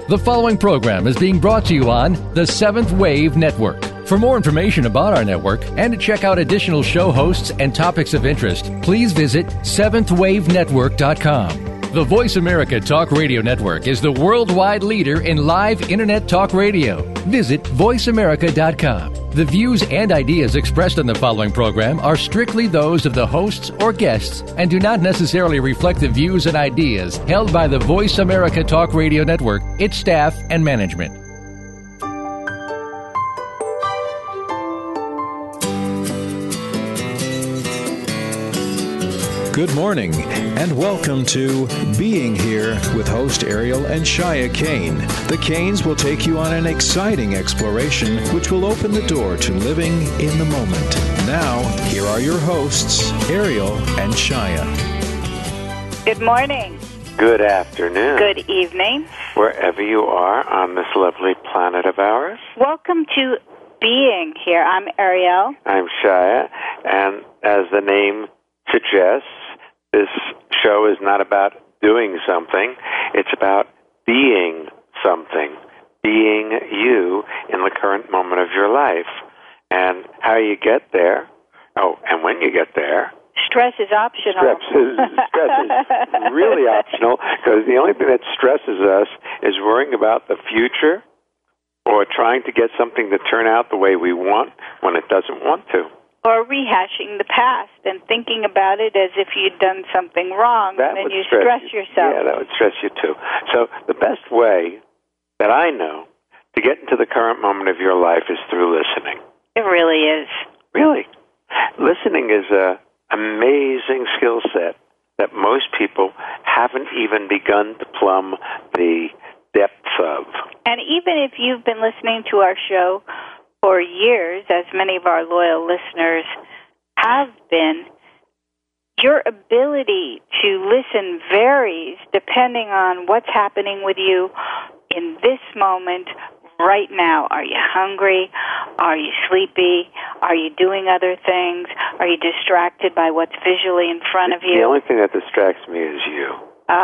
The following program is being brought to you on the Seventh Wave Network. For more information about our network and to check out additional show hosts and topics of interest, please visit seventhwavenetwork.com. The Voice America Talk Radio Network is the worldwide leader in live Internet talk radio. Visit voiceamerica.com. The views and ideas expressed on the following program are strictly those of the hosts or guests and do not necessarily reflect the views and ideas held by the Voice America Talk Radio Network, its staff, and management. Good morning, and welcome to Being Here with host Ariel and Shia Kane. The Kanes will take you on an exciting exploration which will open the door to living in the moment. Now, here are your hosts, Ariel and Shia. Good morning. Good afternoon. Good evening. Wherever you are on this lovely planet of ours. Welcome to Being Here. I'm Ariel. I'm Shia, and as the name suggests, this show is not about doing something. It's about being something, being you in the current moment of your life. And how you get there, and when you get there. Stress is optional. Stress is really optional, because the only thing that stresses us is worrying about the future or trying to get something to turn out the way we want when it doesn't want to. Or rehashing the past and thinking about it as if you'd done something wrong, and then you stress yourself. Yeah, that would stress you too. So the best way that I know to get into the current moment of your life is through listening. It really is. Really. Listening is an amazing skill set that most people haven't even begun to plumb the depths of. And even if you've been listening to our show for years, as many of our loyal listeners have been, your ability to listen varies depending on what's happening with you in this moment, right now. Are you hungry? Are you sleepy? Are you doing other things? Are you distracted by what's visually in front of you? The only thing that distracts me is you.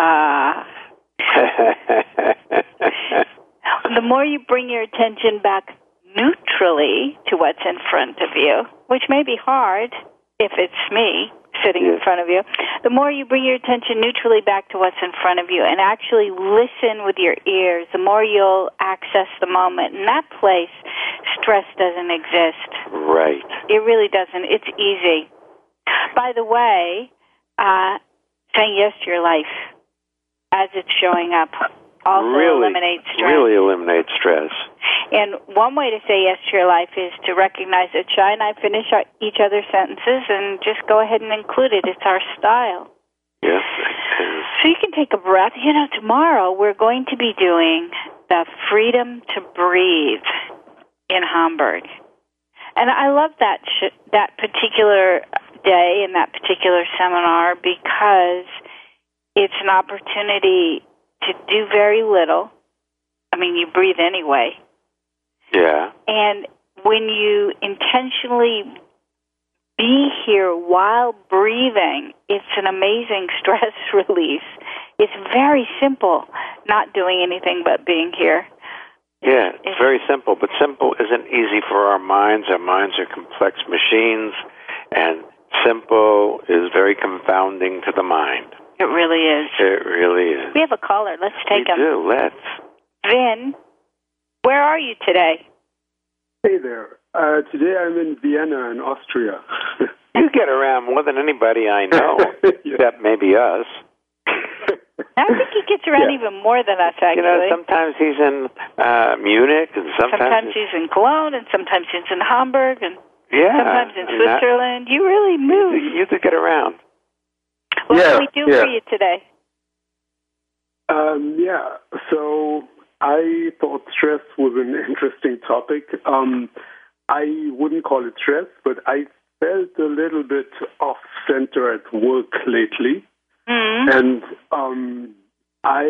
The more you bring your attention back neutrally to what's in front of you, which may be hard if it's me sitting in front of you, the more you bring your attention neutrally back to what's in front of you and actually listen with your ears, the more you'll access the moment. In that place, stress doesn't exist. Right. It really doesn't. It's easy. By the way, saying yes to your life as it's showing up also eliminates stress. Really eliminates stress. And one way to say yes to your life is to recognize that Shai and I finish each other's sentences and just go ahead and include it. It's our style. Yes. So you can take a breath. You know, tomorrow we're going to be doing the Freedom to Breathe in Hamburg. And I love that particular day and that particular seminar because it's an opportunity to do very little. I mean, you breathe anyway. Yeah. And when you intentionally be here while breathing, it's an amazing stress release. It's very simple, not doing anything but being here. Yeah, it's very simple, but simple isn't easy for our minds. Our minds are complex machines, and simple is very confounding to the mind. It really is. It really is. We have a caller. Let's take him. We do. Let's. Vin, where are you today? Hey there. Today I'm in Vienna in Austria. You get around more than anybody I know, except maybe us. I think he gets around even more than us, actually. You know, sometimes he's in Munich, and sometimes he's in Cologne, and sometimes he's in Hamburg, and sometimes in and Switzerland. You really move. You could get around. What can we do for you today? So I thought stress was an interesting topic. I wouldn't call it stress, but I felt a little bit off center at work lately. And I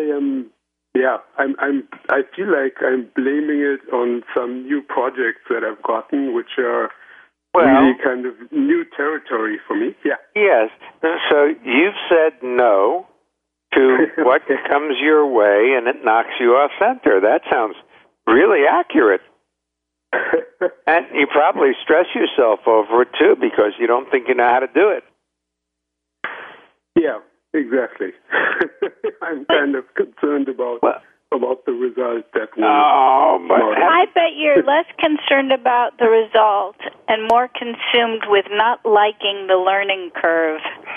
feel like I'm blaming it on some new projects that I've gotten, which are really kind of new territory for me. Yeah. Yes. So you've said no to what comes your way and it knocks you off center. That sounds really accurate. And you probably stress yourself over it, too, because you don't think you know how to do it. Yeah, exactly. I'm kind of concerned about the result that will I bet you're less concerned about the result and more consumed with not liking the learning curve.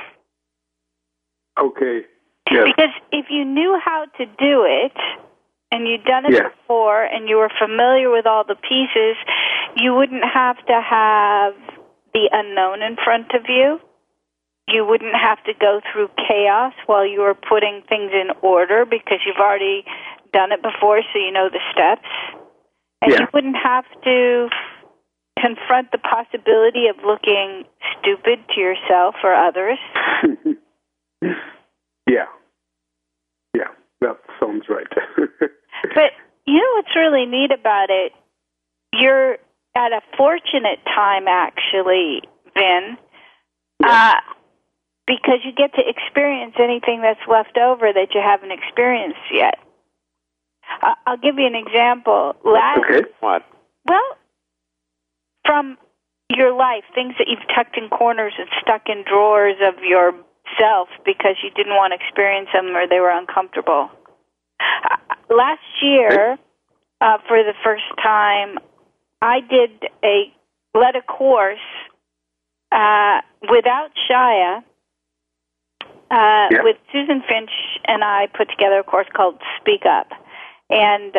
Okay. Yes. Because if you knew how to do it, and you'd done it before, and you were familiar with all the pieces, you wouldn't have to have the unknown in front of you. You wouldn't have to go through chaos while you were putting things in order because you've already done it before, so you know the steps. And you wouldn't have to confront the possibility of looking stupid to yourself or others. Yeah, that sounds right. But you know what's really neat about it? You're at a fortunate time, actually, Vin, because you get to experience anything that's left over that you haven't experienced yet. I'll give you an example. What? Well, from your life, things that you've tucked in corners and stuck in drawers of yourself because you didn't want to experience them or they were uncomfortable. Last year, for the first time, I led a course without Shia, with Susan Finch and I put together a course called Speak Up. And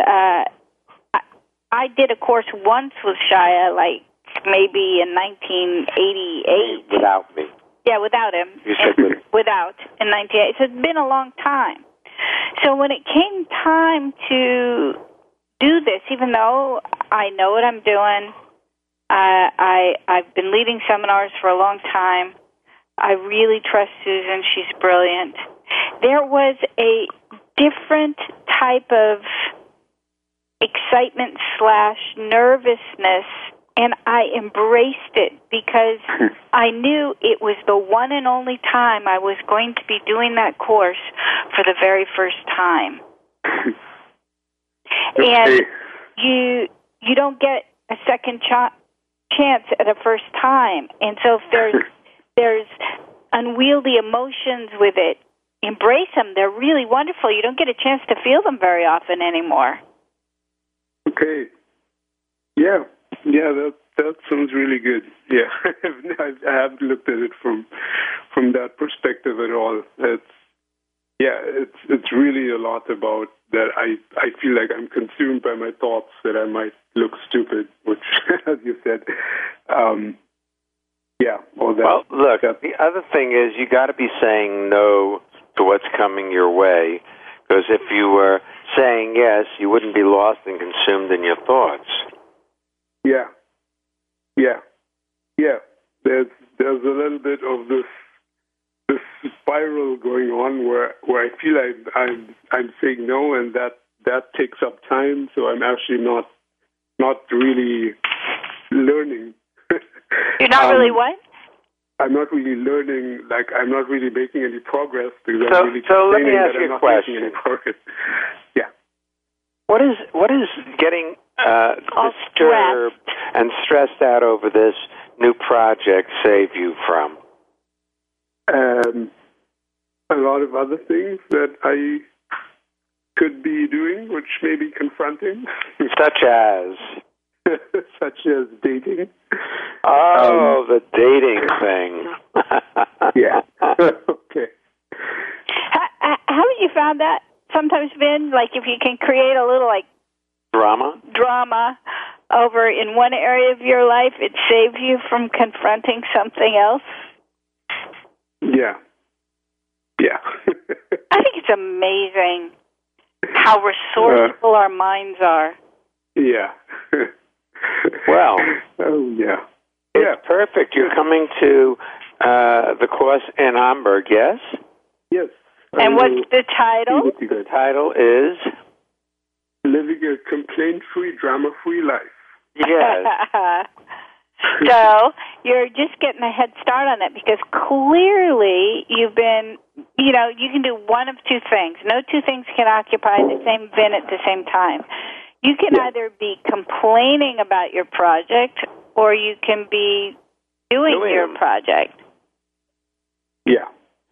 I did a course once with Shia, like maybe in 1988. Without me. Yeah, without him. Without, in 1988. So it's been a long time. So when it came time to do this, even though I know what I'm doing, I've been leading seminars for a long time, I really trust Susan. She's brilliant. There was a different type of excitement / nervousness, and I embraced it because I knew it was the one and only time I was going to be doing that course for the very first time. And you don't get a second chance at a first time. And so if there's unwieldy emotions with it, embrace them. They're really wonderful. You don't get a chance to feel them very often anymore. Okay. Yeah, that sounds really good. Yeah, I haven't looked at it from that perspective at all. It's really a lot about that. I feel like I'm consumed by my thoughts that I might look stupid, which, as you said, all that. Well, look, the other thing is you got to be saying no to what's coming your way, because if you were saying yes, you wouldn't be lost and consumed in your thoughts. Yeah. There's a little bit of this spiral going on where I feel I'm saying no, and that takes up time. So I'm actually not really learning. You're not really what? I'm not really learning. Like I'm not really making any progress because I'm really so let me complaining ask that you I'm a not question. making any progress. Yeah. What is getting disturbed and stressed out over this new project save you from? A lot of other things that I could be doing, which may be confronting. Such as? Such as dating. Oh, the dating thing. Yeah. Okay. Haven't you found that sometimes, Vin? Like if you can create a little drama over in one area of your life, it saves you from confronting something else? Yeah. I think it's amazing how resourceful our minds are. Yeah. Well. Oh, yeah. It's perfect. You're coming to the course in Hamburg, yes? Yes. And what's the title? The title is? Living a Complaint-Free, Drama-Free Life. Yes. So you're just getting a head start on it because clearly you've been you can do one of two things. No two things can occupy the same VIN at the same time. You can either be complaining about your project or you can be doing your project. Yeah.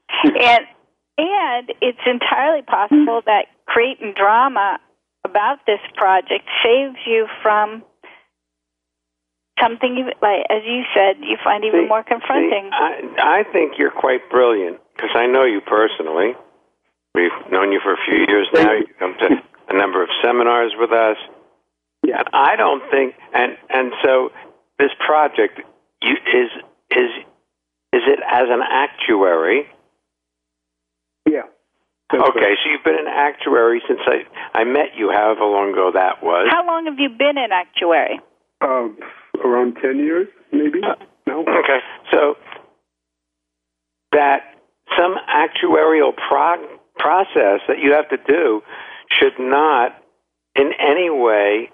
And it's entirely possible that creating drama about this project saves you from something, like as you said, you find even more confronting. I think you're quite brilliant because I know you personally. We've known you for a few years now. You come to a number of seminars with us. Yeah. And I don't think, and so this project is it as an actuary? Yeah. Okay, so you've been an actuary since I met you, however long ago that was. How long have you been an actuary? Around 10 years, maybe. No. Okay, so that some actuarial process that you have to do should not in any way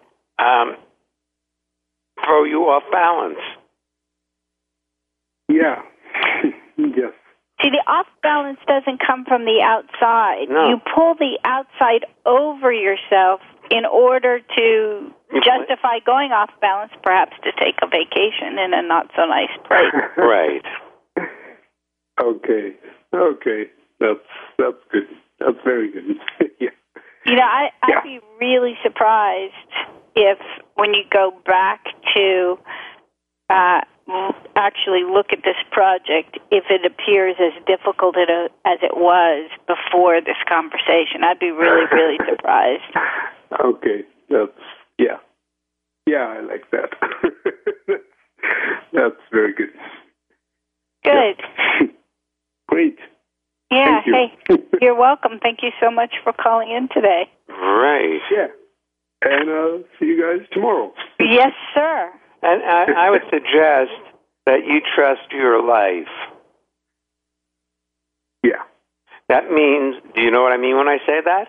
throw you off balance. Yeah. Yes. See, the off balance doesn't come from the outside. No. You pull the outside over yourself in order to justify going off balance, perhaps to take a vacation in a not-so-nice place. Right. Okay. That's good. That's very good. Yeah. I'd be really surprised if, when you go back to actually look at this project, if it appears as difficult as it was before this conversation. I'd be really, really surprised. Okay. Yeah, I like that. That's very good. Good. Yeah. Great. Yeah, Thank you. hey, you're welcome. Thank you so much for calling in today. Right. Yeah. And I'll see you guys tomorrow. Yes, sir. And I would suggest that you trust your life. Yeah. That means, do you know what I mean when I say that?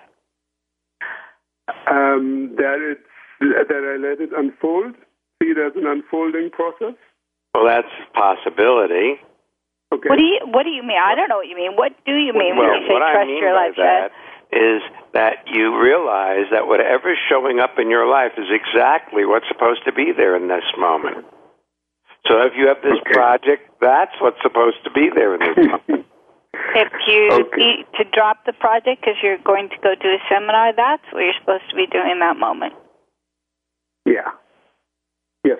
That I let it unfold, see it as an unfolding process. Well, that's a possibility. Okay. What do you mean? I don't know what you mean. What do you mean when you say what trust I mean your by life, that is that you realize that whatever's showing up in your life is exactly what's supposed to be there in this moment. So if you have this project, that's what's supposed to be there in this moment. If you need to drop the project because you're going to go do a seminar, that's what you're supposed to be doing in that moment. Yeah. Yes.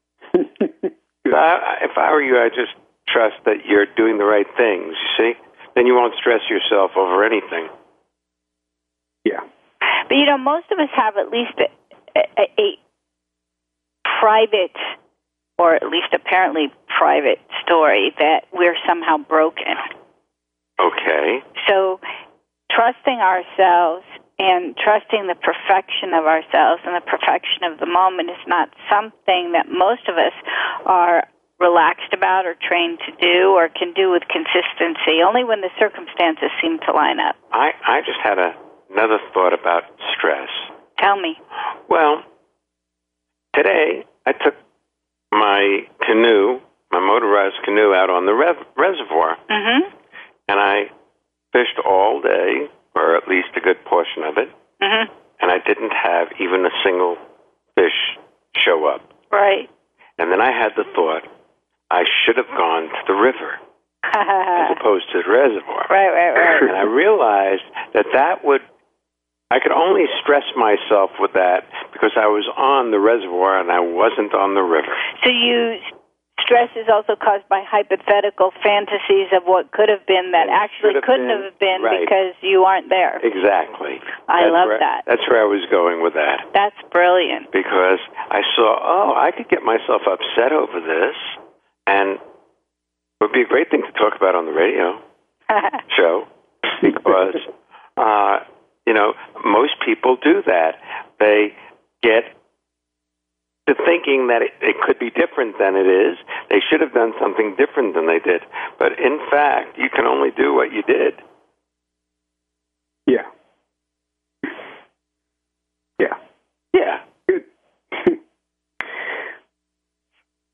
If I were you, I'd just trust that you're doing the right things, you see? Then you won't stress yourself over anything. Yeah. But, most of us have at least a private, or at least apparently private, story that we're somehow broken. Okay. So trusting ourselves and trusting the perfection of ourselves and the perfection of the moment is not something that most of us are relaxed about or trained to do or can do with consistency, only when the circumstances seem to line up. I just had another thought about stress. Tell me. Well, today I took my canoe, my motorized canoe, out on the reservoir. Mm-hmm. And I fished all day, or at least a good portion of it, and I didn't have even a single fish show up. Right. And then I had the thought, I should have gone to the river as opposed to the reservoir. Right. And I realized I could only stress myself with that because I was on the reservoir and I wasn't on the river. So stress is also caused by hypothetical fantasies of what could have been that actually couldn't have been because you aren't there. Exactly. I love that. That's where I was going with that. That's brilliant. Because I saw, I could get myself upset over this, and it would be a great thing to talk about on the radio show because, most people do that. They get to thinking that it could be different than it is. They should have done something different than they did. But in fact, you can only do what you did. Yeah. Yeah. Yeah. Good.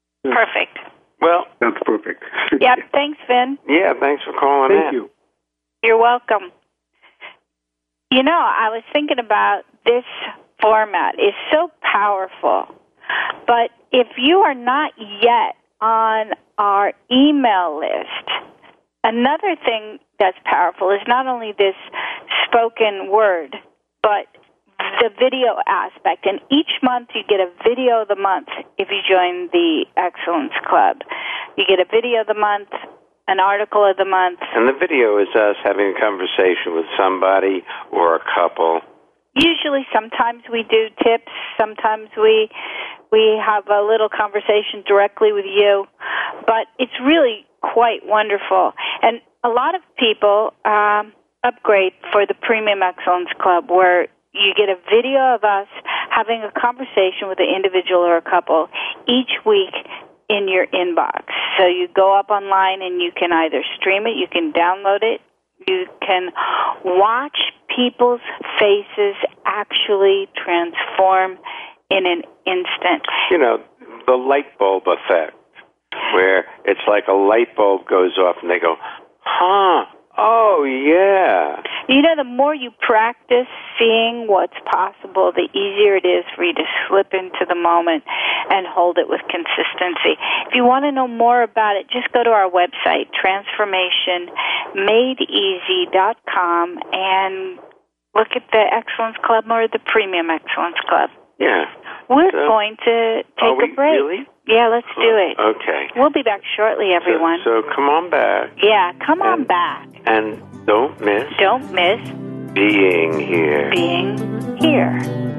Perfect. Well, that's perfect. Yep. Thanks, Vin. Yeah, thanks for calling in. Thank you. You're welcome. You know, I was thinking about this format. It's so powerful. But if you are not yet on our email list, another thing that's powerful is not only this spoken word, but the video aspect. And each month you get a video of the month if you join the Excellence Club. You get a video of the month, an article of the month. And the video is us having a conversation with somebody or a couple. Usually, sometimes we do tips. Sometimes we have a little conversation directly with you. But it's really quite wonderful. And a lot of people upgrade for the Premium Excellence Club, where you get a video of us having a conversation with an individual or a couple each week in your inbox. So you go up online and you can either stream it, you can download it, you can watch people's faces actually transform in an instant. You know, the light bulb effect, where it's like a light bulb goes off and they go, huh, oh, yeah. You know, the more you practice seeing what's possible, the easier it is for you to slip into the moment and hold it with consistency. If you want to know more about it, just go to our website, transformationmadeeasy.com, and look at the Excellence Club or the Premium Excellence Club. Yeah. We're going to take a break. Really? Yeah, let's do it. Okay. We'll be back shortly, everyone. So come on back. Yeah, come on back. And don't miss being here. Being here.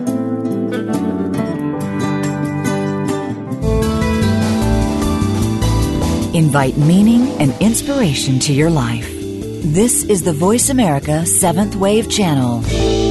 Invite meaning and inspiration to your life. This is the Voice America 7th Wave Channel.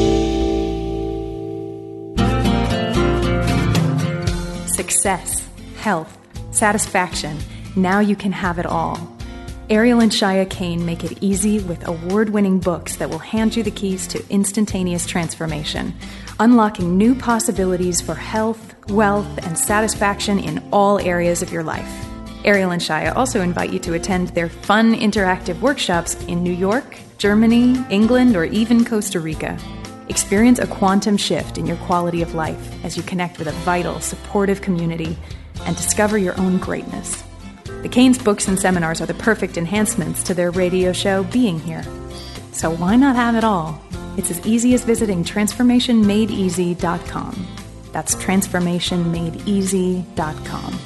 Success, health, satisfaction. Now you can have it all. Ariel and Shia Kane make it easy with award-winning books that will hand you the keys to instantaneous transformation, unlocking new possibilities for health, wealth, and satisfaction in all areas of your life. Ariel and Shia also invite you to attend their fun interactive workshops in New York, Germany, England, or even Costa Rica. Experience a quantum shift in your quality of life as you connect with a vital, supportive community and discover your own greatness. The Kane's books and seminars are the perfect enhancements to their radio show, Being Here. So why not have it all? It's as easy as visiting transformationmadeeasy.com. That's transformationmadeeasy.com.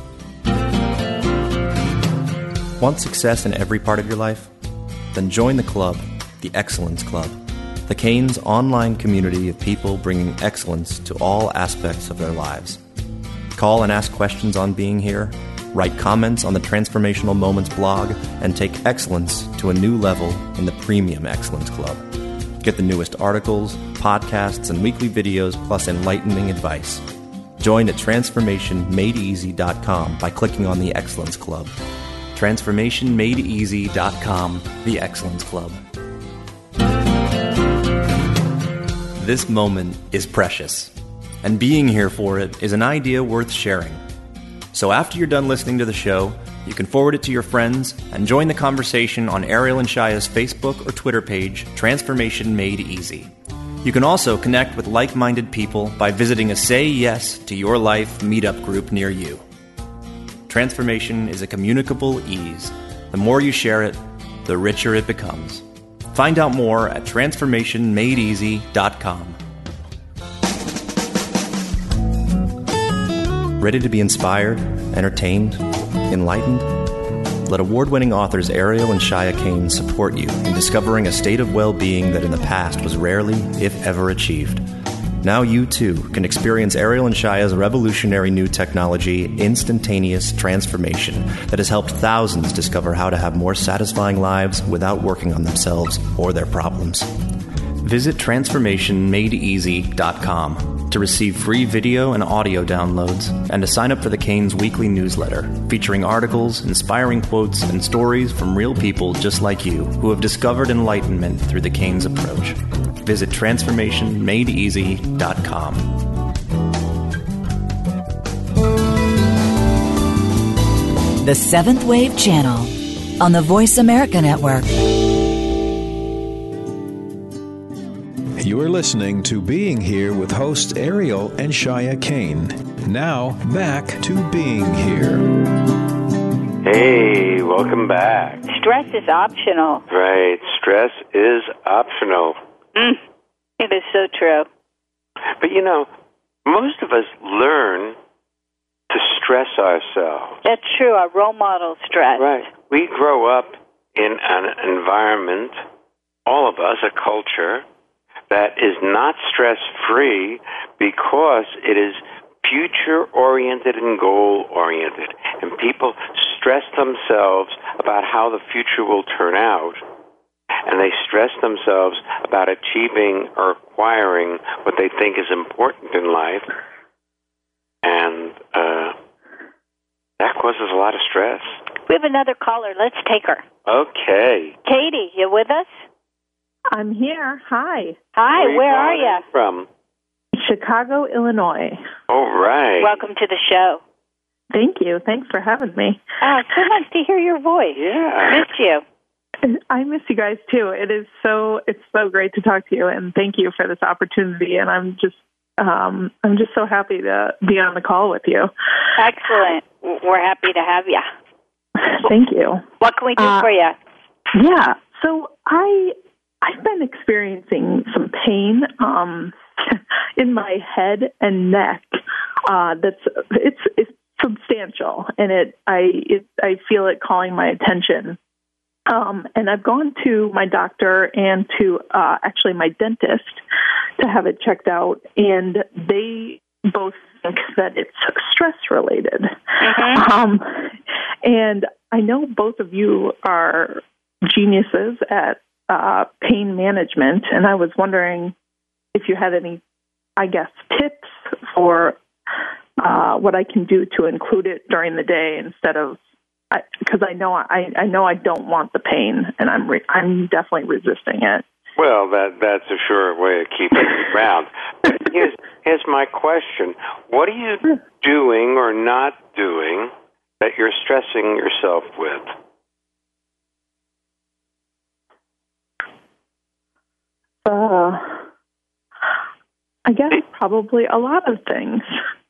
Want success in every part of your life? Then join the club, the Excellence Club, the Kane's online community of people bringing excellence to all aspects of their lives. Call and ask questions on Being Here, write comments on the Transformational Moments blog, and take excellence to a new level in the Premium Excellence Club. Get the newest articles, podcasts, and weekly videos, plus enlightening advice. Join at transformationmadeeasy.com by clicking on the Excellence Club. transformationmadeeasy.com, the Excellence Club. This moment is precious, and being here for it is an idea worth sharing. So after you're done listening to the show, you can forward it to your friends and join the conversation on Ariel and Shia's Facebook or Twitter page, Transformation Made Easy. You can also connect with like-minded people by visiting a Say Yes to Your Life meetup group near you. Transformation is a communicable ease. The more you share it, the richer it becomes. Find out more at transformationmadeeasy.com. Ready to be inspired, entertained, enlightened? Let award-winning authors Ariel and Shia Kane support you in discovering a state of well-being that in the past was rarely, if ever, achieved. Now you, too, can experience Ariel and Shia's revolutionary new technology, Instantaneous Transformation, that has helped thousands discover how to have more satisfying lives without working on themselves or their problems. Visit transformationmadeeasy.com to receive free video and audio downloads and to sign up for the Kane's weekly newsletter, featuring articles, inspiring quotes, and stories from real people just like you who have discovered enlightenment through the Kane's approach. Visit transformationmadeeasy.com. The 7th Wave Channel on the Voice America Network. You are listening to Being Here with hosts Ariel and Shia Kane. Now, back to Being Here. Hey, welcome back. Stress is optional. Right, stress is optional. It is so true. But you know, most of us learn to stress ourselves. That's true. Our role model stress. Right. We grow up in an environment, all of us, a culture, that is not stress-free because it is future-oriented and goal-oriented. And people stress themselves about how the future will turn out, and they stress themselves about achieving or acquiring what they think is important in life. And that causes a lot of stress. We have another caller. Let's take her. Okay. Katie, you with us? I'm here. Hi. Hi, where are you? From? Chicago, Illinois. All right. Welcome to the show. Thank you. Thanks for having me. Oh, it's so nice to hear your voice. Yeah. Miss you. I miss you guys too. It's so great to talk to you, and thank you for this opportunity. And I'm just so happy to be on the call with you. Excellent. We're happy to have you. Thank you. What can we do for you? Yeah. So I've been experiencing some pain in my head and neck. It's substantial, and I feel it calling my attention. And I've gone to my doctor and to actually my dentist to have it checked out, and they both think that it's stress related. Mm-hmm. And I know both of you are geniuses at pain management, and I was wondering if you had any, I guess, tips for what I can do to include it during the day instead of, because I know I don't want the pain, and I'm definitely resisting it. Well, that's a sure way of keeping it around. But here's my question: what are you doing or not doing that you're stressing yourself with? I guess probably a lot of things.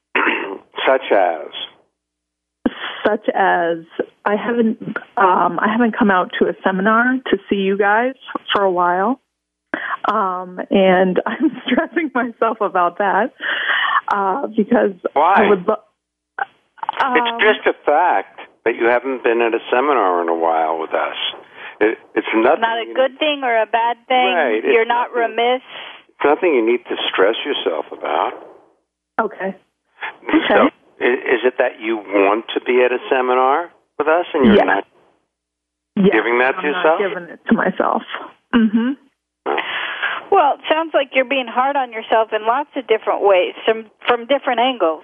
Such as I haven't come out to a seminar to see you guys for a while, and I'm stressing myself about that because why? I would. It's just a fact that you haven't been at a seminar in a while with us. It's nothing. Not a good thing or a bad thing. Right. You're not remiss. It's nothing you need to stress yourself about. Okay. So, is it that you want to be at a seminar with us and you're not giving that to yourself? I'm not giving it to myself. Mm-hmm. Well, it sounds like you're being hard on yourself in lots of different ways, from different angles.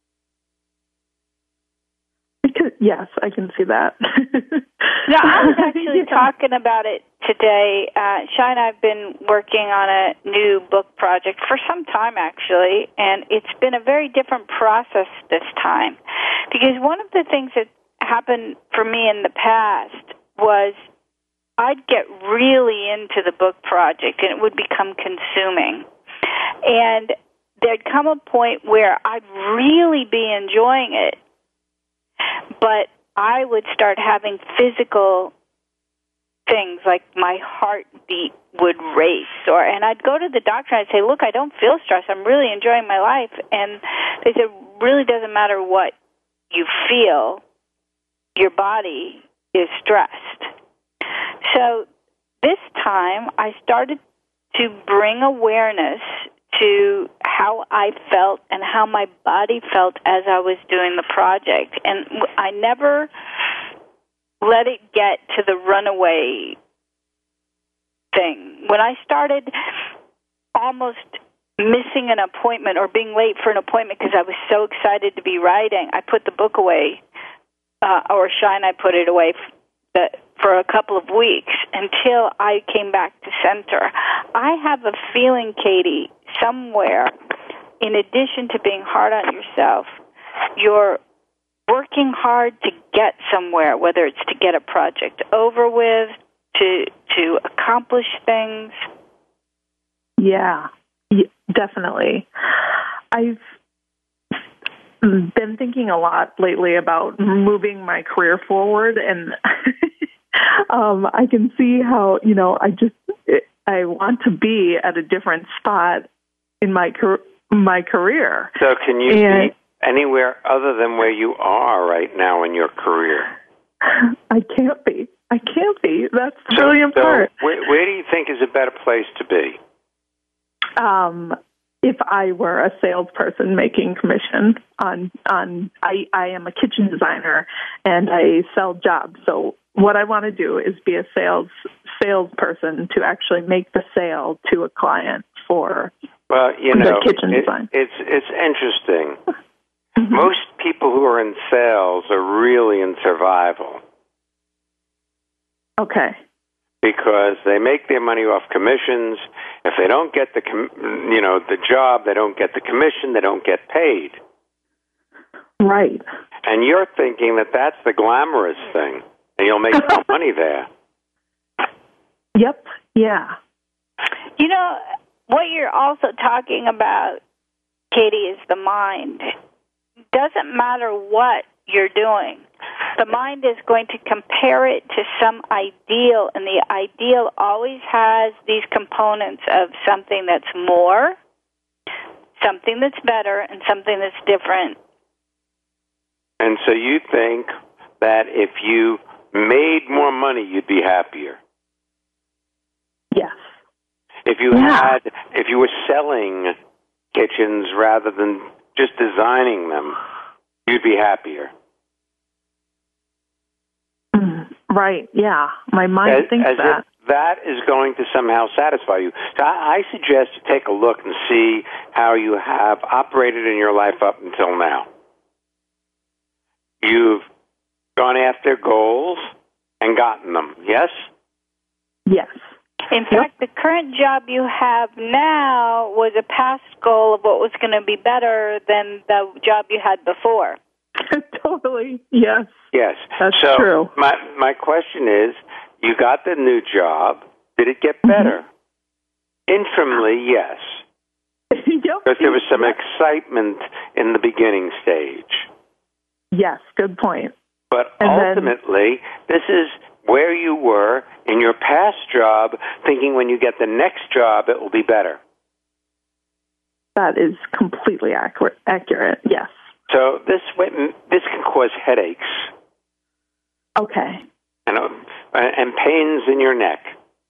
Yes, I can see that. No, I was actually talking about it today. Shai and I have been working on a new book project for some time, actually, and it's been a very different process this time. Because one of the things that happened for me in the past was I'd get really into the book project, and it would become consuming. And there'd come a point where I'd really be enjoying it, but I would start having physical things like my heartbeat would race, and I'd go to the doctor and I'd say, "Look, I don't feel stressed. I'm really enjoying my life." And they said, "Really doesn't matter what you feel. Your body is stressed." So this time I started to bring awareness to how I felt and how my body felt as I was doing the project. And I never let it get to the runaway thing. When I started almost missing an appointment or being late for an appointment because I was so excited to be writing, I put the book away, or Shai and I put it away for a couple of weeks until I came back to center. I have a feeling, Katie, somewhere, in addition to being hard on yourself, you're working hard to get somewhere, whether it's to get a project over with, to accomplish things. Yeah, definitely. I've been thinking a lot lately about moving my career forward, and I can see how, I want to be at a different spot in my career. So can you be anywhere other than where you are right now in your career? I can't be. That's the brilliant part. Where do you think is a better place to be? If I were a salesperson making commission I am a kitchen designer and I sell jobs. So what I want to do is be a salesperson to actually make the sale to a client for the kitchen design. It's interesting. Most people who are in sales are really in survival. Okay. Because they make their money off commissions. If they don't get the job, they don't get the commission, they don't get paid. Right. And you're thinking that that's the glamorous thing, and you'll make more money there. Yep. Yeah. What you're also talking about, Katie, is the mind. It doesn't matter what you're doing. The mind is going to compare it to some ideal, and the ideal always has these components of something that's more, something that's better, and something that's different. And so you think that if you made more money, you'd be happier? Yes. If you were selling kitchens rather than just designing them, you'd be happier? Right, yeah. My mind thinks that. That is going to somehow satisfy you. So I suggest you take a look and see how you have operated in your life up until now. You've gone after goals and gotten them, yes? Yes. In fact, the current job you have now was a past goal of what was going to be better than the job you had before. Totally, yes. Yes. That's true. My question is, you got the new job. Did it get better? Interimly, yes. Yep. Because there was some excitement in the beginning stage. Yes, good point. But ultimately, this is where you were in your past job, thinking when you get the next job, it will be better. That is completely accurate, yes. So this can cause headaches. Okay. And pains in your neck.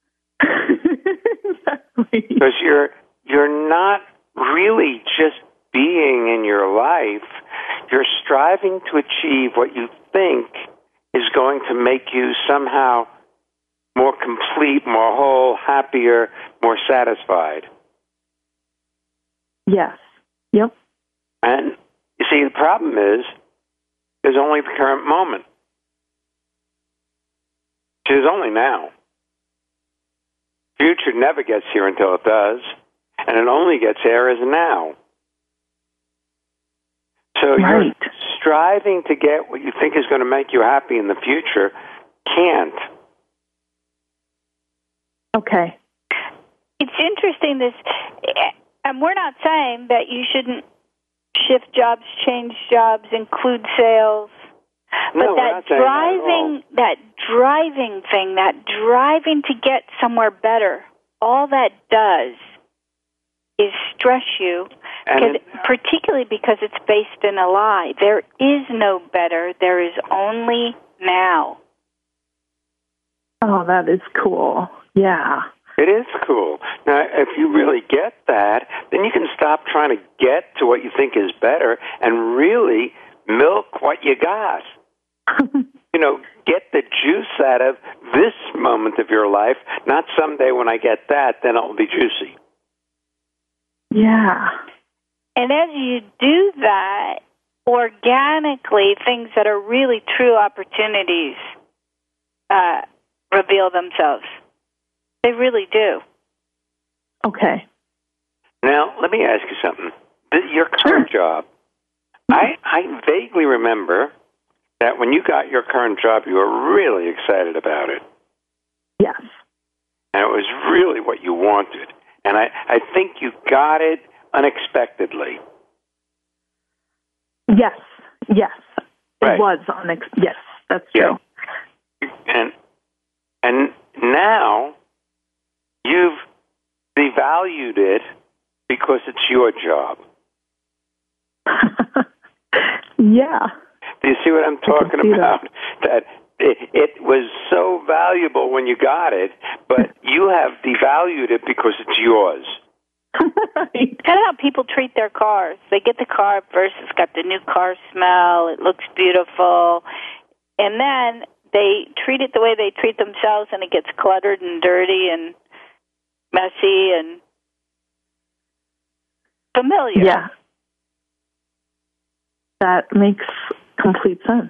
Exactly. Because you're not really just being in your life. You're striving to achieve what you think is going to make you somehow more complete, more whole, happier, more satisfied. Yes. Yep. And you see, the problem is there's only the current moment. There's only now. Future never gets here until it does, and it only gets here as now. So You're striving to get what you think is going to make you happy in the future can't. Okay. It's interesting, and we're not saying that you shouldn't shift jobs, change jobs, include sales. No, but that driving to get somewhere better, all that does is stress you, particularly because it's based in a lie. There is no better. There is only now. Oh, that is cool. Yeah. It is cool. Now, if you really get that, then you can stop trying to get to what you think is better and really milk what you got. Get the juice out of this moment of your life, not someday when I get that, then it'll be juicy. Yeah. And as you do that, organically, things that are really true opportunities reveal themselves. They really do. Okay. Now, let me ask you something. Your current job, I vaguely remember that when you got your current job, you were really excited about it. Yes. And it was really what you wanted. And I think you got it unexpectedly. Yes. Right. It was yes, that's true. And now you've devalued it because it's your job. Yeah. Do you see what I'm talking about? That it was so valuable when you got it, but you have devalued it because it's yours. Right. Kind of how people treat their cars. They get the car first, it's got the new car smell, it looks beautiful, and then they treat it the way they treat themselves, and it gets cluttered and dirty and messy and familiar. Yeah. That makes complete sense.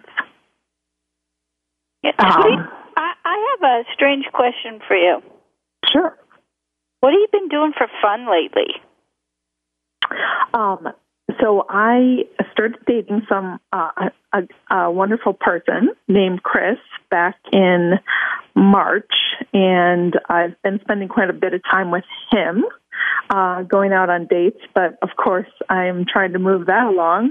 Yeah. I have a strange question for you. Sure. What have you been doing for fun lately? So I started dating a wonderful person named Chris back in March, and I've been spending quite a bit of time with him, going out on dates. But of course, I'm trying to move that along.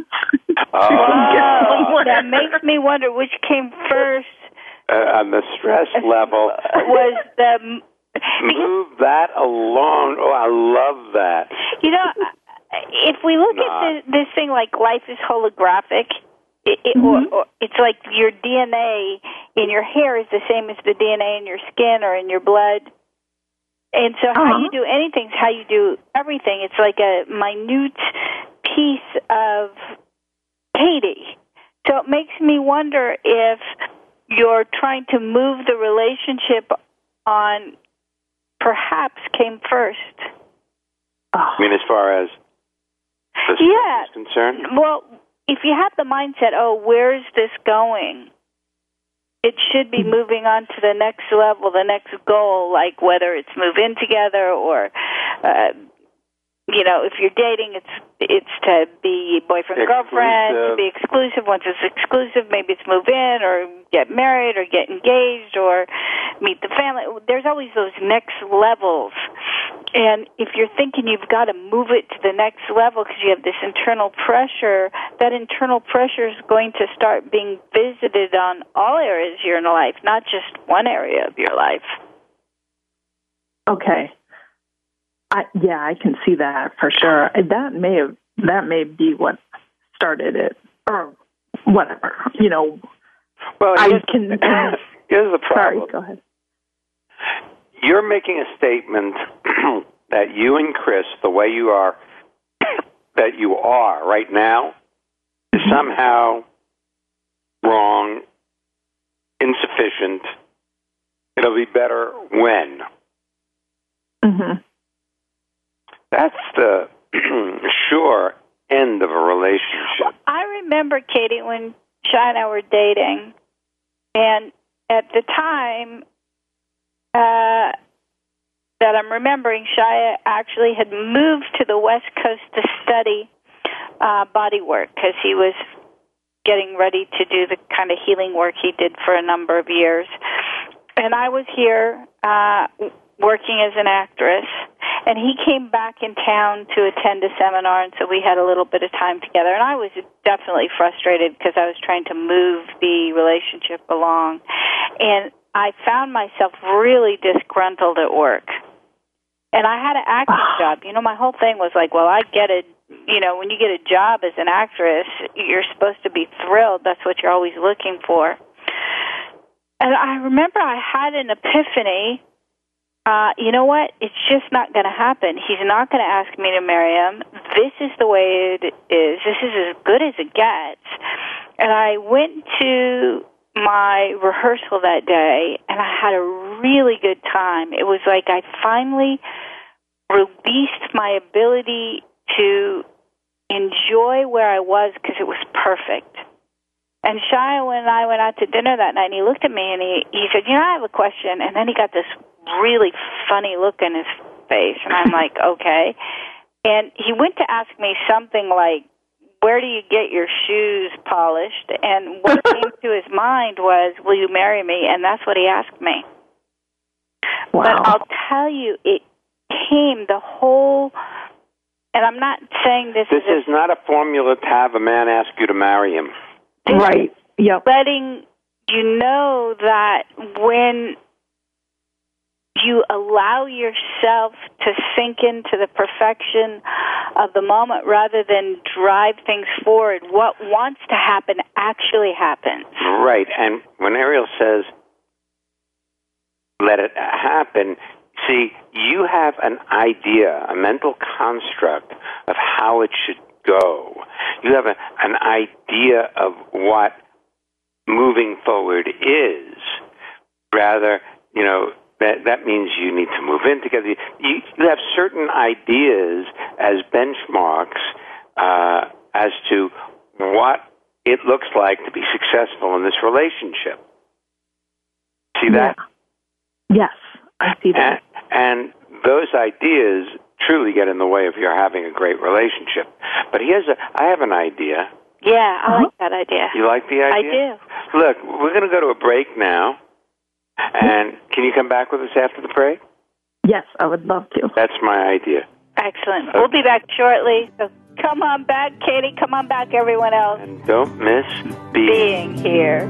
That makes me wonder which came first. On the stress level, was the move that along. Oh, I love that. You know, if we look at this thing like life is holographic, or it's like your DNA in your hair is the same as the DNA in your skin or in your blood. And so how you do anything is how you do everything. It's like a minute piece of Katie. So it makes me wonder if you're trying to move the relationship on perhaps came first. I mean, as far as the is concerned? Well, if you have the mindset, where's this going? It should be moving on to the next level, the next goal, like whether it's move in together or, if you're dating, it's to be boyfriend, girlfriend, to be exclusive. Once it's exclusive, maybe it's move in or get married or get engaged or meet the family. There's always those next levels. And if you're thinking you've got to move it to the next level because you have this internal pressure, that internal pressure is going to start being visited on all areas of your life, not just one area of your life. Okay. I can see that for sure. That may be what started it, or whatever. Well, here's the problem. Sorry, go ahead. You're making a statement that you and Chris, the way you are right now, is somehow wrong, insufficient. It'll be better when. Mm-hmm. That's the sure end of a relationship. I remember, Katie, when Shai and I were dating, and at the time that I'm remembering, Shai actually had moved to the West Coast to study body work because he was getting ready to do the kind of healing work he did for a number of years. And I was here working as an actress, and he came back in town to attend a seminar, and so we had a little bit of time together. And I was definitely frustrated because I was trying to move the relationship along. And I found myself really disgruntled at work. And I had an acting job. My whole thing was like, well, I get it. When you get a job as an actress, you're supposed to be thrilled. That's what you're always looking for. And I remember I had an epiphany. You know what? It's just not going to happen. He's not going to ask me to marry him. This is the way it is. This is as good as it gets. And I went to my rehearsal that day, and I had a really good time. It was like I finally released my ability to enjoy where I was because it was perfect. And Shai, when I went out to dinner that night, he looked at me and he said, I have a question. And then he got this really funny look in his face. And I'm like, okay. And he went to ask me something like, where do you get your shoes polished? And what came to his mind was, will you marry me? And that's what he asked me. Wow. But I'll tell you, became the whole, and I'm not saying this is not a formula to have a man ask you to marry him. Right. Yep. Letting you know that when you allow yourself to sink into the perfection of the moment rather than drive things forward, what wants to happen actually happens. Right, and when Ariel says, let it happen, see, you have an idea, a mental construct of how it should go. You have an idea of what moving forward is. Rather, that means you need to move in together. You have certain ideas as benchmarks as to what it looks like to be successful in this relationship. See that? Yeah. Yes, I see that. And those ideas truly get in the way of your having a great relationship. But I have an idea. Yeah, I like that idea. You like the idea? I do. Look, we're going to go to a break now. And can you come back with us after the break? Yes, I would love to. That's my idea. Excellent. We'll be back shortly. So come on back, Katie. Come on back, everyone else. And don't miss being here.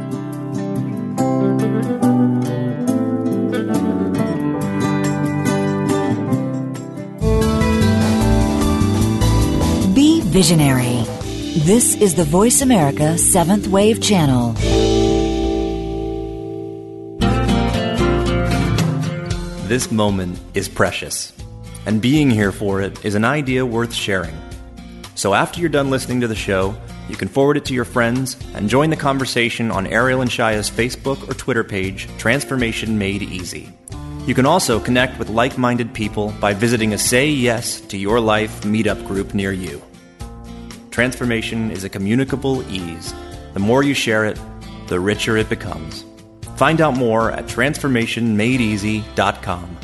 Be visionary. This is the Voice America 7th Wave Channel. This moment is precious, and being here for it is an idea worth sharing. So after you're done listening to the show, you can forward it to your friends and join the conversation on Ariel and Shaya's Facebook or Twitter page, Transformation Made Easy. You can also connect with like-minded people by visiting a Say Yes to Your Life meetup group near you. Transformation is a communicable ease. The more you share it, the richer it becomes. Find out more at transformationmadeeasy.com.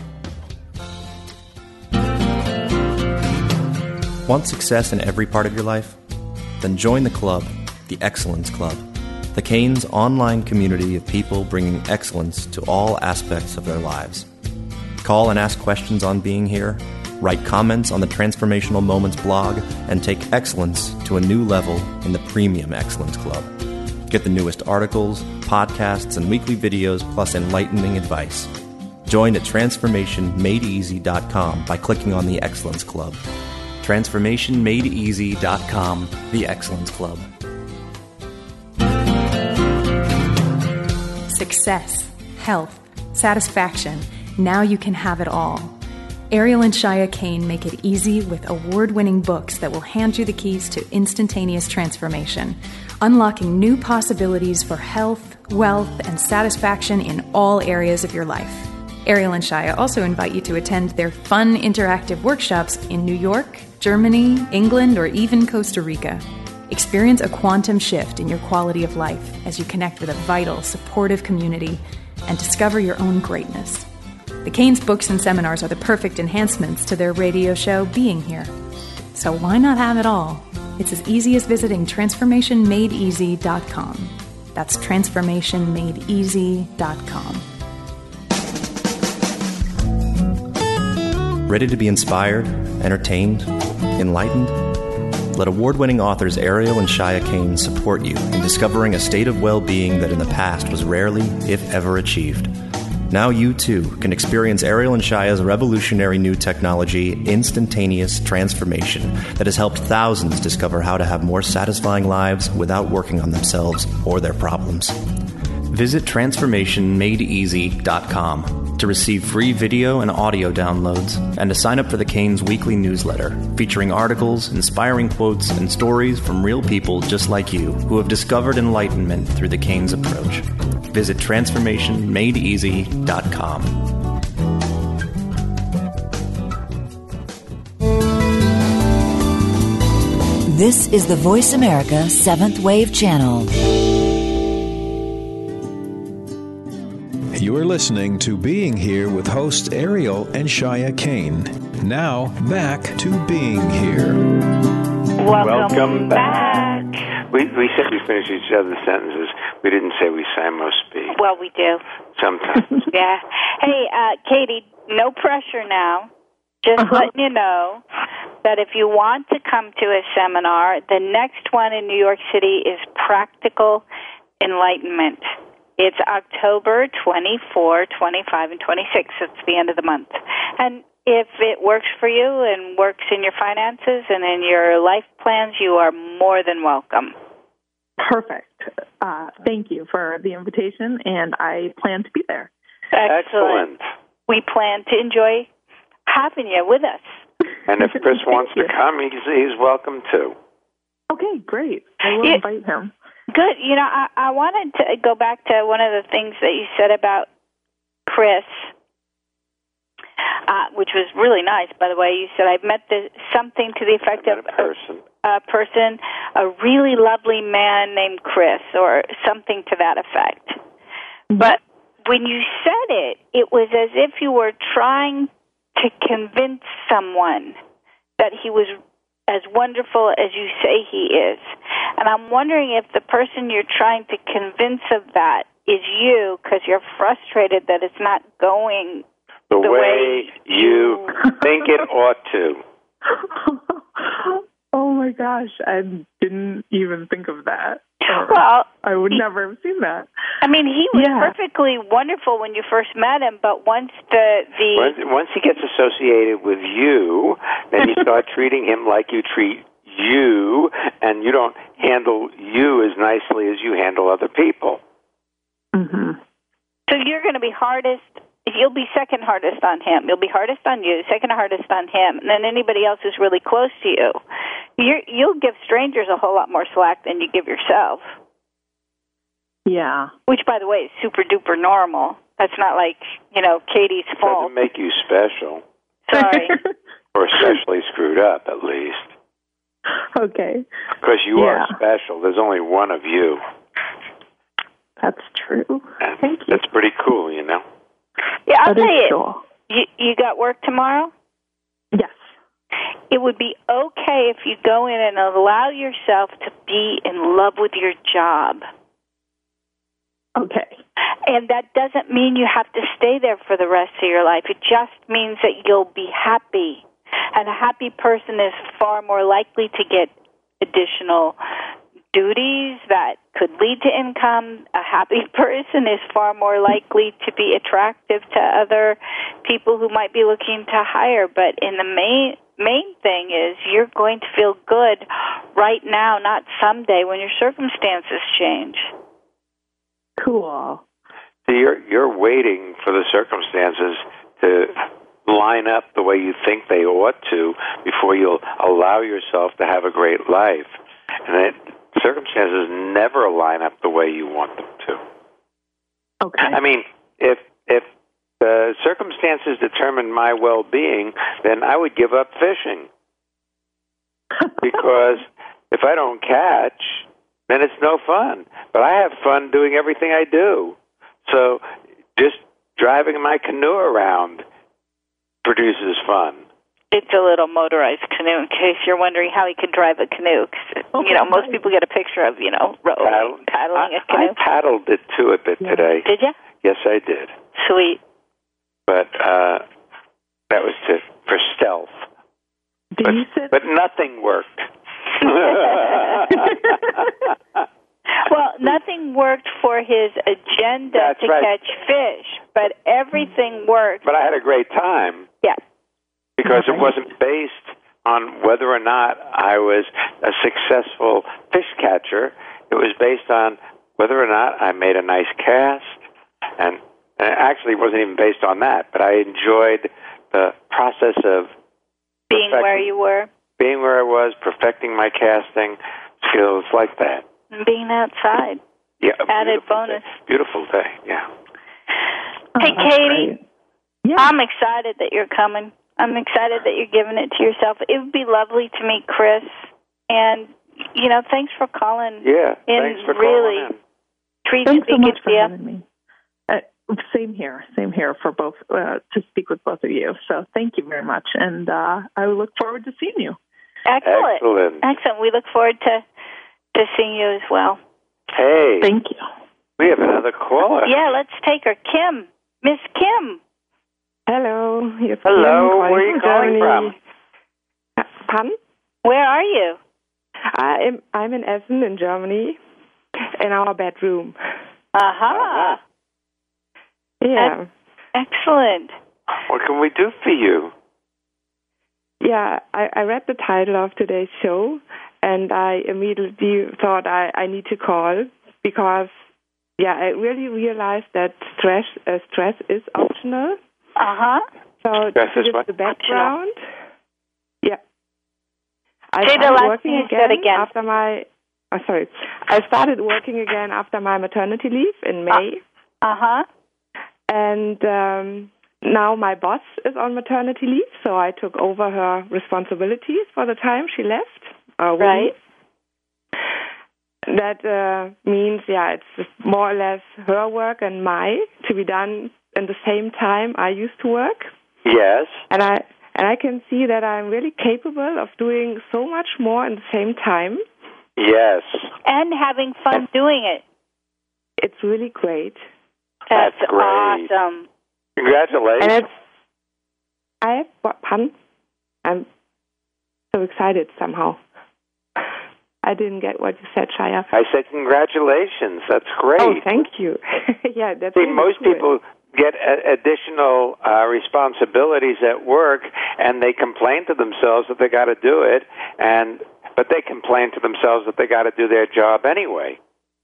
Want success in every part of your life? Then join the club, the Excellence Club, the Canes online community of people bringing excellence to all aspects of their lives. Call and ask questions on being here, write comments on the Transformational Moments blog, and take excellence to a new level in the Premium Excellence Club. Get the newest articles, podcasts, and weekly videos, plus enlightening advice. Join at transformationmadeeasy.com by clicking on the Excellence Club. Transformationmadeeasy.com, the Excellence Club. Success, health, satisfaction. Now you can have it all. Ariel and Shaya Kane make it easy with award-winning books that will hand you the keys to instantaneous transformation, unlocking new possibilities for health, wealth, and satisfaction in all areas of your life. Ariel and Shaya also invite you to attend their fun interactive workshops in New York, Germany, England, or even Costa Rica. Experience a quantum shift in your quality of life as you connect with a vital, supportive community and discover your own greatness. The Canes books and seminars are the perfect enhancements to their radio show, Being Here. So why not have it all? It's as easy as visiting transformationmadeeasy.com. That's transformationmadeeasy.com. Ready to be inspired, entertained, enlightened? Let award-winning authors Ariel and Shaya Kane support you in discovering a state of well-being that in the past was rarely, if ever, achieved. Now you, too, can experience Ariel and Shaya's revolutionary new technology, Instantaneous Transformation, that has helped thousands discover how to have more satisfying lives without working on themselves or their problems. Visit transformationmadeeasy.com to receive free video and audio downloads and to sign up for the Canes weekly newsletter featuring articles, inspiring quotes, and stories from real people just like you who have discovered enlightenment through the Canes approach. Visit transformationmadeeasy.com. This is the Voice America 7th Wave Channel. You are listening to Being Here with hosts Ariel and Shaya Kane. Now, back to Being Here. Welcome back. We said we finished each other's sentences. We didn't say we simul-speak. Well, we do. Sometimes. Yeah. Hey, Katie, no pressure now. Just letting you know that if you want to come to a seminar, the next one in New York City is Practical Enlightenment. It's October 24, 25, and 26. It's the end of the month. And if it works for you and works in your finances and in your life plans, you are more than welcome. Perfect. Thank you for the invitation, and I plan to be there. Excellent. We plan to enjoy having you with us. And if Chris wants to come, he's welcome too. Okay, great. I will invite him. Good. You know, I wanted to go back to one of the things that you said about Chris, which was really nice, by the way. You said, I've met something to the effect of a person, a really lovely man named Chris, or something to that effect. But when you said it, it was as if you were trying to convince someone that he was as wonderful as you say he is. And I'm wondering if the person you're trying to convince of that is you, because you're frustrated that it's not going the way you think it ought to. Oh my gosh, I didn't even think of that. Well, I would never have seen that. I mean, he was perfectly wonderful when you first met him, but once once he gets associated with you, then you start treating him like you treat you, and you don't handle you as nicely as you handle other people. Mm-hmm. So you're going to be hardest. You'll be second hardest on him. You'll be hardest on you, second hardest on him, and then anybody else who's really close to you. You'll give strangers a whole lot more slack than you give yourself. Yeah. Which, by the way, is super duper normal. That's not like, Katie's fault. Doesn't make you special. Sorry. Or especially screwed up, at least. Okay. Because you are special. There's only one of you. That's true. And thank you. That's pretty cool, Yeah, I'll tell you. Cool. You got work tomorrow? Yes. It would be okay if you go in and allow yourself to be in love with your job. Okay. And that doesn't mean you have to stay there for the rest of your life. It just means that you'll be happy. And a happy person is far more likely to get additional duties that could lead to income. A happy person is far more likely to be attractive to other people who might be looking to hire. But in the main thing is you're going to feel good right now, not someday when your circumstances change. Cool. So you're waiting for the circumstances to line up the way you think they ought to before you'll allow yourself to have a great life. And circumstances never line up the way you want them to. Okay. I mean, if the circumstances determine my well-being, then I would give up fishing. Because if I don't catch, then it's no fun. But I have fun doing everything I do. So just driving my canoe around produces fun. It's a little motorized canoe, in case you're wondering how he can drive a canoe. Most people get a picture of, paddling a canoe. I paddled it too a bit today. Did you? Yes, I did. Sweet. But that was for stealth. But nothing worked. Well, nothing worked for his agenda to catch fish, but everything worked. But I had a great time. Yeah. Because it wasn't based on whether or not I was a successful fish catcher. It was based on whether or not I made a nice cast. And actually, it wasn't even based on that, but I enjoyed the process of being where you were. Being where I was, perfecting my casting skills like that. And being outside. Yeah. Added bonus. Beautiful day, yeah. Hey, Katie. Yeah. I'm excited that you're coming. I'm excited that you're giving it to yourself. It would be lovely to meet Chris. And, thanks for calling. Yeah, thanks for calling in. Treat thanks so much for having me. Same here for both, to speak with both of you. So thank you very much. And I look forward to seeing you. Excellent. We look forward to seeing you as well. Hey. Thank you. We have another caller. Yeah, let's take her. Kim. Miss Kim. Hello. Hello. Where are you calling from? Pardon? Where are you? I'm in Essen, in Germany, in our bedroom. Aha. Yeah. Excellent. What can we do for you? Yeah, I read the title of today's show, and I immediately thought I need to call because, yeah, I really realized that stress is optional. Uh-huh. So Stress to is give what? the background, yeah. I Say the started last working thing you said again. after my. I started working again after my maternity leave in May. Uh-huh. And now my boss is on maternity leave, so I took over her responsibilities for the time she left. Right. That means, yeah, it's just more or less her work and mine to be done in the same time I used to work. Yes. And I can see that I'm really capable of doing so much more in the same time. Yes. And having fun doing it. It's really great. That's great. awesome. Congratulations. And pardon? I'm so excited somehow. I didn't get what you said, Shia. I said congratulations. That's great. Oh, thank you. Yeah, that's See, really most cool. people get additional responsibilities at work, and they complain to themselves that they got to do it, but they complain to themselves that they got to do their job anyway.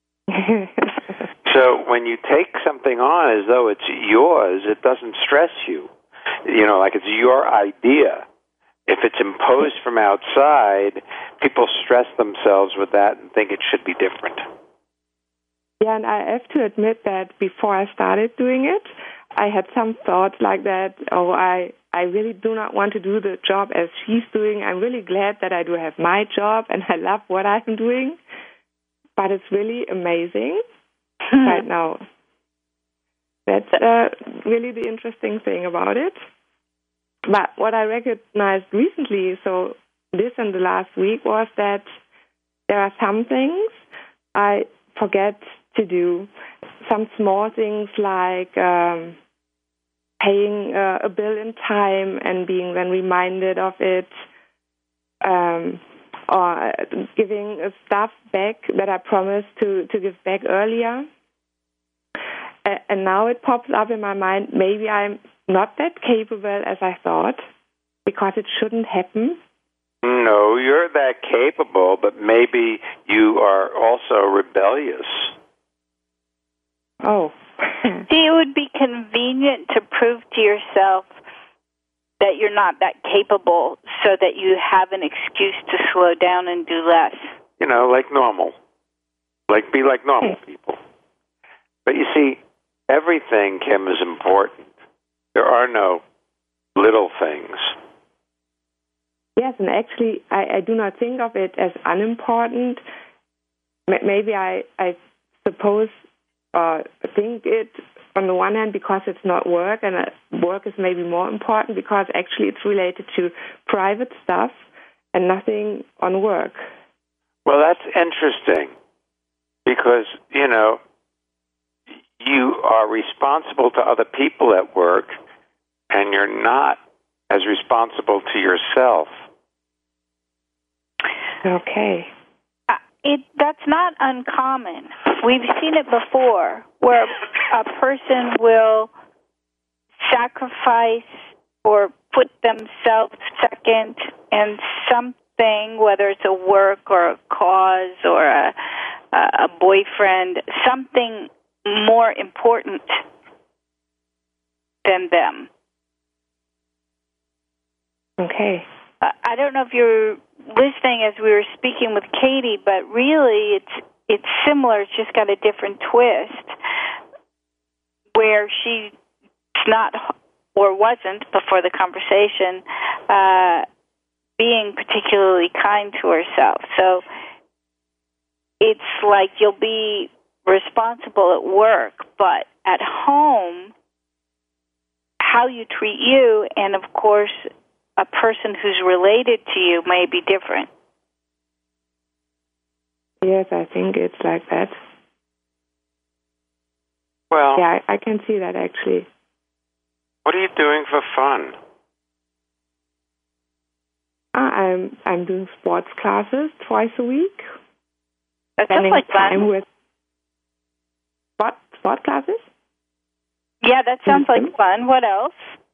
So when you take something on as though it's yours, it doesn't stress you. You know, like it's your idea. If it's imposed from outside, people stress themselves with that and think it should be different. Yeah, and I have to admit that before I started doing it, I had some thoughts like that, I really do not want to do the job as she's doing. I'm really glad that I do have my job, and I love what I'm doing. But it's really amazing right now. That's really the interesting thing about it. But what I recognized recently, so this and the last week, was that there are some things I forget to do. Some small things like paying a bill in time and being then reminded of it, or giving stuff back that I promised to give back earlier. And now it pops up in my mind, maybe I'm not that capable as I thought, because it shouldn't happen. No, you're that capable, but maybe you are also rebellious. Oh. See, it would be convenient to prove to yourself that you're not that capable so that you have an excuse to slow down and do less. You know, like normal. Be like normal people. But you see, everything, Kim, is important. There are no little things. Yes, and actually, I do not think of it as unimportant. Maybe I suppose think it on the one hand because it's not work, and work is maybe more important because actually it's related to private stuff and nothing on work. Well, that's interesting because, you know, you are responsible to other people at work and you're not as responsible to yourself. Okay. That's not uncommon. We've seen it before where a person will sacrifice or put themselves second in something, whether it's a work or a cause or a boyfriend, something more important than them. Okay. I don't know if you're listening as we were speaking with Katie, but really it's similar. It's just got a different twist where she's not or wasn't before the conversation being particularly kind to herself. So it's like you'll be responsible at work, but at home, how you treat you, and of course, a person who's related to you may be different. Yes, I think it's like that. Well, yeah, I can see that actually. What are you doing for fun? I'm doing sports classes twice a week. That sounds like fun. With sport classes? Yeah, that sounds like fun. What else?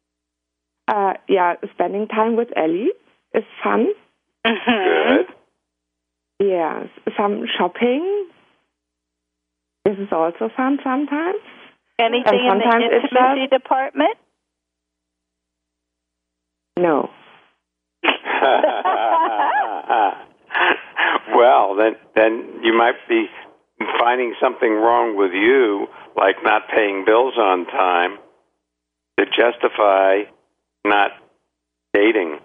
Spending time with Ellie is fun. Mm-hmm. Good. Yeah, some shopping. This is also fun sometimes. Anything in the intimacy department? No. Well, then you might be finding something wrong with you, like not paying bills on time, to justify not dating.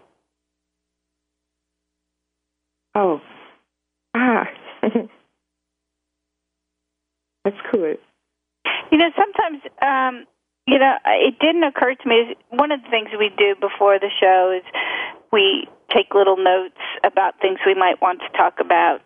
Oh. That's cool. Sometimes, it didn't occur to me. One of the things we do before the show is we take little notes about things we might want to talk about.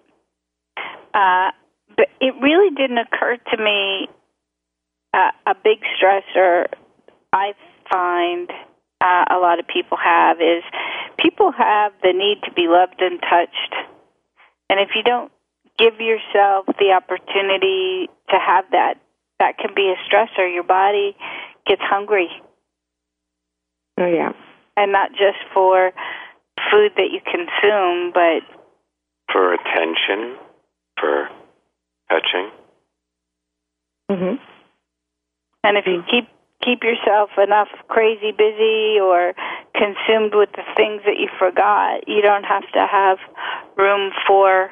But it really didn't occur to me a big stressor I find a lot of people have is people have the need to be loved and touched. And if you don't give yourself the opportunity to have that, that can be a stressor. Your body gets hungry. Oh, yeah. And not just for food that you consume, but for attention, for touching. Mm-hmm. And if you keep yourself enough crazy busy or consumed with the things that you forgot, you don't have to have room for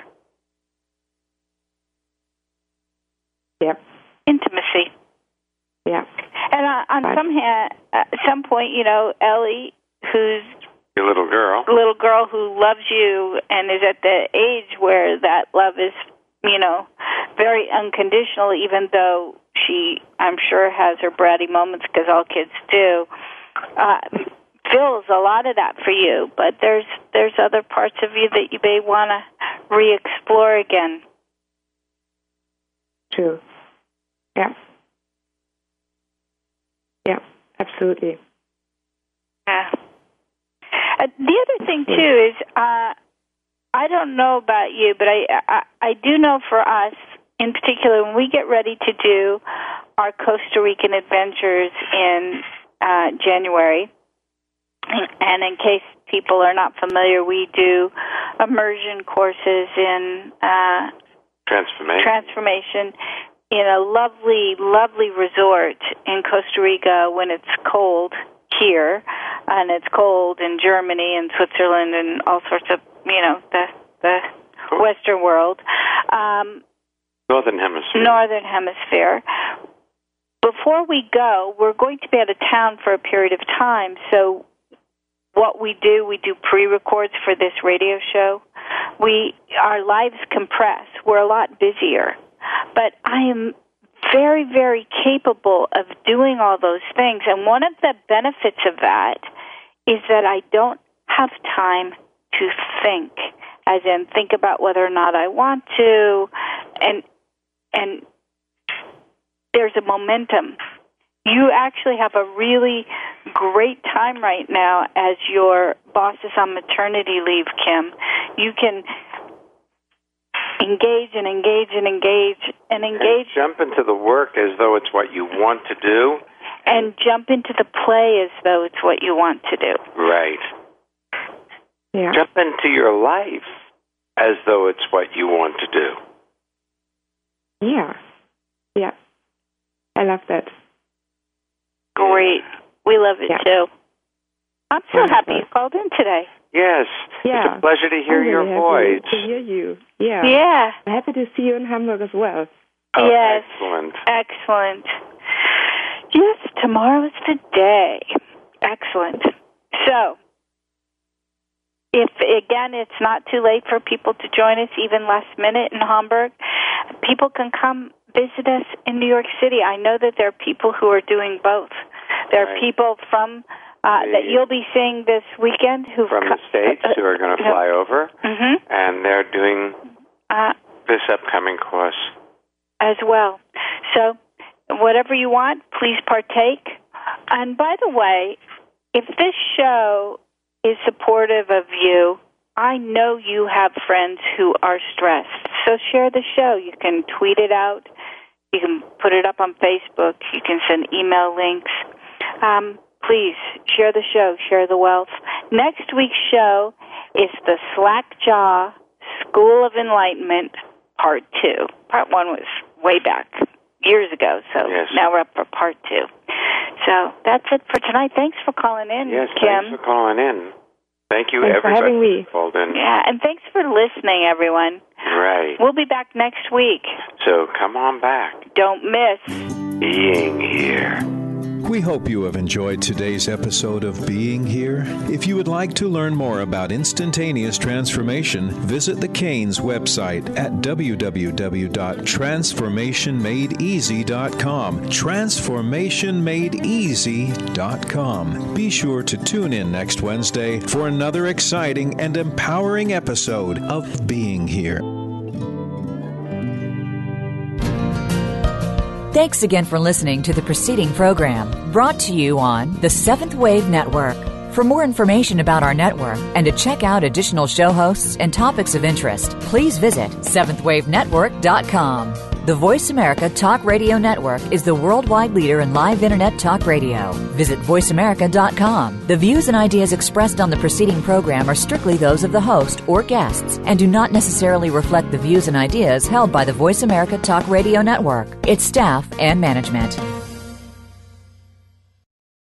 intimacy. Yeah. And at some point, Ellie, who's your little girl who loves you and is at the age where that love is, very unconditional, even though she, I'm sure, has her bratty moments, because all kids do, feels a lot of that for you. But there's other parts of you that you may want to re-explore again. True. Yeah. Yeah, absolutely. Yeah. The other thing, too, is I don't know about you, but I do know for us, in particular, when we get ready to do our Costa Rican adventures in January, and in case people are not familiar, we do immersion courses in transformation in a lovely, lovely resort in Costa Rica when it's cold here, and it's cold in Germany and Switzerland and all sorts of, the Western world. Northern Hemisphere. Northern Hemisphere. Before we go, we're going to be out of town for a period of time, so what we do pre-records for this radio show. Our lives compress. We're a lot busier. But I am very, very capable of doing all those things. And one of the benefits of that is that I don't have time to think, as in think about whether or not I want to. And there's a momentum. You actually have a really great time right now as your boss is on maternity leave, Kim. You can engage. And jump into the work as though it's what you want to do. And jump into the play as though it's what you want to do. Right. Yeah. Jump into your life as though it's what you want to do. Yeah. Yeah. I love that. Great. We love it, too. I'm so happy you called in today. Yes. Yeah. It's a pleasure to hear your voice. To hear you. Yeah. Yeah. I'm happy to see you in Hamburg as well. Oh, yes. Excellent. Yes, tomorrow is the day. Excellent. So, if, again, it's not too late for people to join us, even last minute in Hamburg, people can come visit us in New York City. I know that there are people who are doing both. There are people from that you'll be seeing this weekend who from the States who are going to fly over, and they're doing this upcoming course as well. So, whatever you want, please partake. And by the way, if this show is supportive of you, I know you have friends who are stressed. So share the show. You can tweet it out. You can put it up on Facebook. You can send email links. Please share the show. Share the wealth. Next week's show is the Slack-Jaw School of Enlightenment, Part 2. Part 1 was way back, years ago, so now we're up for Part 2. So that's it for tonight. Thanks for calling in, Yes, Kim. thanks for calling in. Thank you, Thanks everybody, for having me. who called in. Yeah, and thanks for listening, everyone. Right. We'll be back next week. So come on back. Don't miss Being Here. We hope you have enjoyed today's episode of Being Here. If you would like to learn more about instantaneous transformation, visit the Canes website at www.transformationmadeeasy.com. Transformationmadeeasy.com. Be sure to tune in next Wednesday for another exciting and empowering episode of Being Here. Thanks again for listening to the preceding program, brought to you on the Seventh Wave Network. For more information about our network and to check out additional show hosts and topics of interest, please visit seventhwavenetwork.com. The Voice America Talk Radio Network is the worldwide leader in live Internet talk radio. Visit voiceamerica.com. The views and ideas expressed on the preceding program are strictly those of the host or guests and do not necessarily reflect the views and ideas held by the Voice America Talk Radio Network, its staff, and management.